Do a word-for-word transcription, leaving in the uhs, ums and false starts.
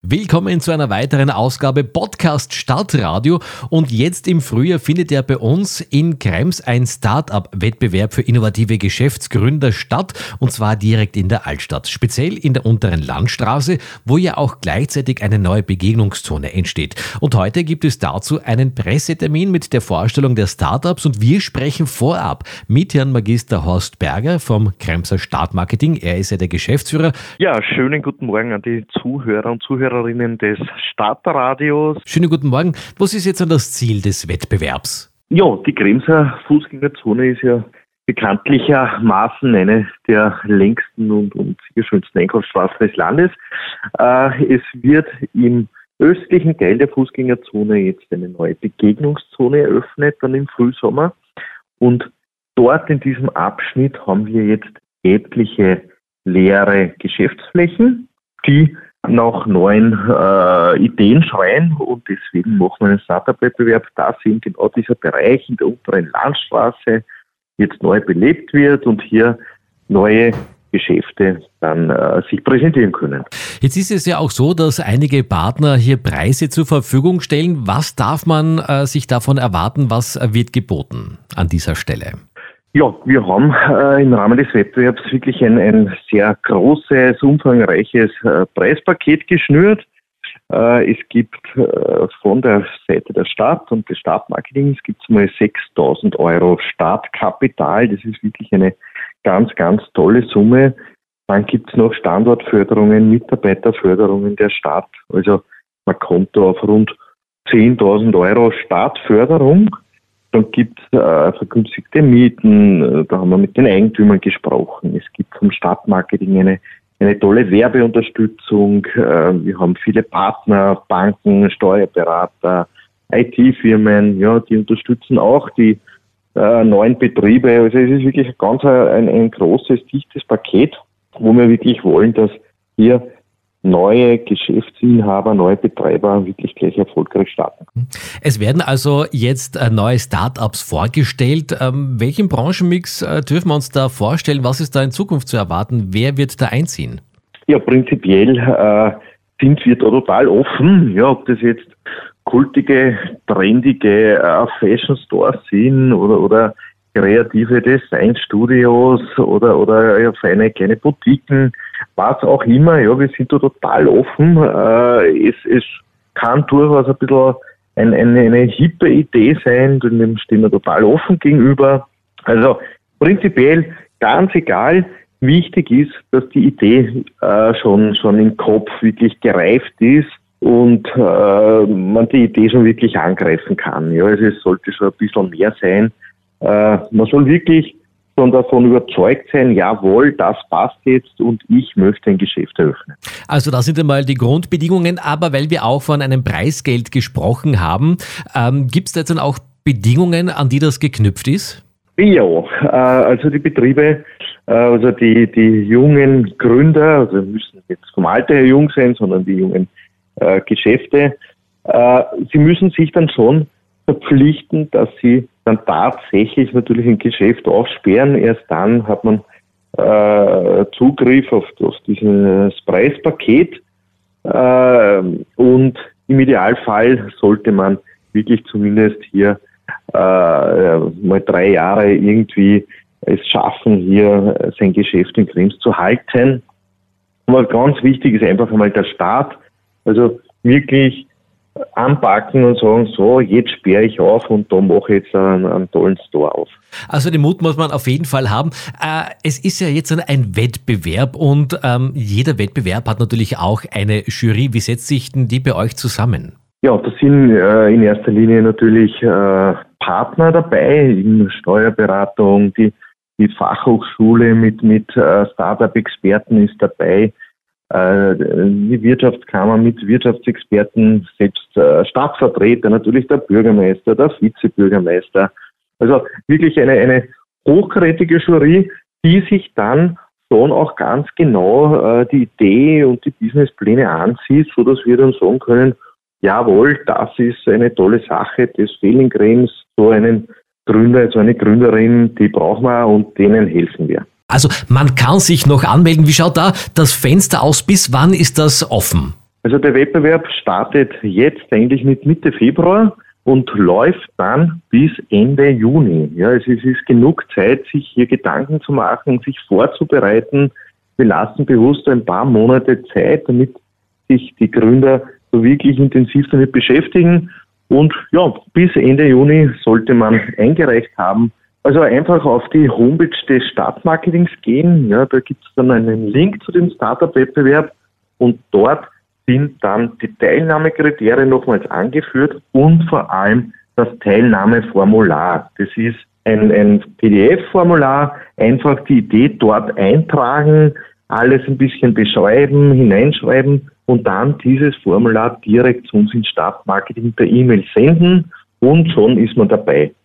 Willkommen zu einer weiteren Ausgabe Podcast Stadtradio. Und jetzt im Frühjahr findet ja bei uns in Krems ein Start-up-Wettbewerb für innovative Geschäftsgründer statt, und zwar direkt in der Altstadt, speziell in der unteren Landstraße, wo ja auch gleichzeitig eine neue Begegnungszone entsteht. Und heute gibt es dazu einen Pressetermin mit der Vorstellung der Startups, und wir sprechen vorab mit Herrn Magister Horst Berger vom Kremser Stadtmarketing. Er ist ja der Geschäftsführer. Ja, schönen guten Morgen an die Zuhörer und Zuhörerinnen des Stadtradios. Schönen guten Morgen. Was ist jetzt das Ziel des Wettbewerbs? Ja, die Kremser Fußgängerzone ist ja bekanntlichermaßen eine der längsten und, und sicher schönsten Einkaufsstraßen des Landes. Äh, es wird im östlichen Teil der Fußgängerzone jetzt eine neue Begegnungszone eröffnet, dann im Frühsommer. Und dort in diesem Abschnitt haben wir jetzt etliche leere Geschäftsflächen, die nach neuen äh, Ideen schreien, und deswegen machen wir einen Startup-Wettbewerb, dass eben genau dieser Bereich in der unteren Landstraße jetzt neu belebt wird und hier neue Geschäfte dann äh, sich präsentieren können. Jetzt ist es ja auch so, dass einige Partner hier Preise zur Verfügung stellen. Was darf man äh, sich davon erwarten? Was äh, wird geboten an dieser Stelle? Ja, wir haben äh, im Rahmen des Wettbewerbs wirklich ein, ein sehr großes, umfangreiches äh, Preispaket geschnürt. Äh, es gibt äh, von der Seite der Stadt und des Stadtmarketings gibt es mal sechstausend Euro Startkapital. Das ist wirklich eine ganz, ganz tolle Summe. Dann gibt es noch Standortförderungen, Mitarbeiterförderungen der Stadt. Also man kommt da auf rund zehntausend Euro Startförderung. Dann gibt es äh, vergünstigte Mieten, da haben wir mit den Eigentümern gesprochen. Es gibt vom Stadtmarketing eine, eine tolle Werbeunterstützung. Äh, wir haben viele Partner, Banken, Steuerberater, I T-Firmen, ja, die unterstützen auch die äh, neuen Betriebe. Also es ist wirklich ganz ein, ein großes, dichtes Paket, wo wir wirklich wollen, dass hier neue Geschäftsinhaber, neue Betreiber wirklich gleich erfolgreich starten. Es werden also jetzt neue Startups vorgestellt. Ähm, welchen Branchenmix äh, dürfen wir uns da vorstellen? Was ist da in Zukunft zu erwarten? Wer wird da einziehen? Ja, prinzipiell äh, sind wir da total offen. Ja, ob das jetzt kultige, trendige äh, Fashion Stores sind oder, oder kreative Designstudios oder, oder ja, feine kleine Boutiquen, was auch immer. Ja, wir sind da total offen. Äh, es, es kann durchaus ein bisschen ein, eine, eine hippe Idee sein, dem stehen wir total offen gegenüber. Also prinzipiell ganz egal. Wichtig ist, dass die Idee äh, schon, schon im Kopf wirklich gereift ist und äh, man die Idee schon wirklich angreifen kann. Ja, also es sollte schon ein bisschen mehr sein. Äh, man soll wirklich schon davon überzeugt sein, jawohl, das passt jetzt und ich möchte ein Geschäft eröffnen. Also das sind einmal die Grundbedingungen, aber weil wir auch von einem Preisgeld gesprochen haben, ähm, gibt es da jetzt dann auch Bedingungen, an die das geknüpft ist? Ja, äh, also die Betriebe, äh, also die, die jungen Gründer, also müssen jetzt vom Alter her jung sein, sondern die jungen äh, Geschäfte, äh, sie müssen sich dann schon verpflichten, dass sie dann tatsächlich natürlich ein Geschäft aufsperren. Erst dann hat man äh, Zugriff auf, auf dieses Preispaket äh, und im Idealfall sollte man wirklich zumindest hier äh, mal drei Jahre irgendwie es schaffen, hier sein Geschäft in Krems zu halten. Aber ganz wichtig ist einfach einmal der Start. Also wirklich anpacken und sagen, so, jetzt sperre ich auf und da mache ich jetzt einen, einen tollen Store auf. Also den Mut muss man auf jeden Fall haben. Äh, es ist ja jetzt ein Wettbewerb und ähm, jeder Wettbewerb hat natürlich auch eine Jury. Wie setzt sich denn die bei euch zusammen? Ja, da sind äh, in erster Linie natürlich äh, Partner dabei, in Steuerberatung, die, die Fachhochschule mit, mit äh, Startup-Experten ist dabei, die Wirtschaftskammer mit Wirtschaftsexperten, selbst äh, Stadtvertreter, natürlich der Bürgermeister, der Vizebürgermeister. Also wirklich eine, eine hochkarätige Jury, die sich dann schon auch ganz genau äh, die Idee und die Businesspläne ansieht, so dass wir dann sagen können, jawohl, das ist eine tolle Sache, das fehlt in Krems, so einen Gründer, so eine Gründerin, die brauchen wir und denen helfen wir. Also man kann sich noch anmelden. Wie schaut da das Fenster aus? Bis wann ist das offen? Also der Wettbewerb startet jetzt eigentlich mit Mitte Februar und läuft dann bis Ende Juni. Ja, also es ist genug Zeit, sich hier Gedanken zu machen, sich vorzubereiten. Wir lassen bewusst ein paar Monate Zeit, damit sich die Gründer so wirklich intensiv damit beschäftigen. Und ja, bis Ende Juni sollte man eingereicht haben. Also einfach auf die Homepage des Stadtmarketings gehen. Ja, da gibt es dann einen Link zu dem Startup-Wettbewerb und dort sind dann die Teilnahmekriterien nochmals angeführt und vor allem das Teilnahmeformular. Das ist ein, ein P D F-Formular, einfach die Idee dort eintragen, alles ein bisschen beschreiben, hineinschreiben und dann dieses Formular direkt zu uns ins Stadtmarketing per E-Mail senden und schon ist man dabei.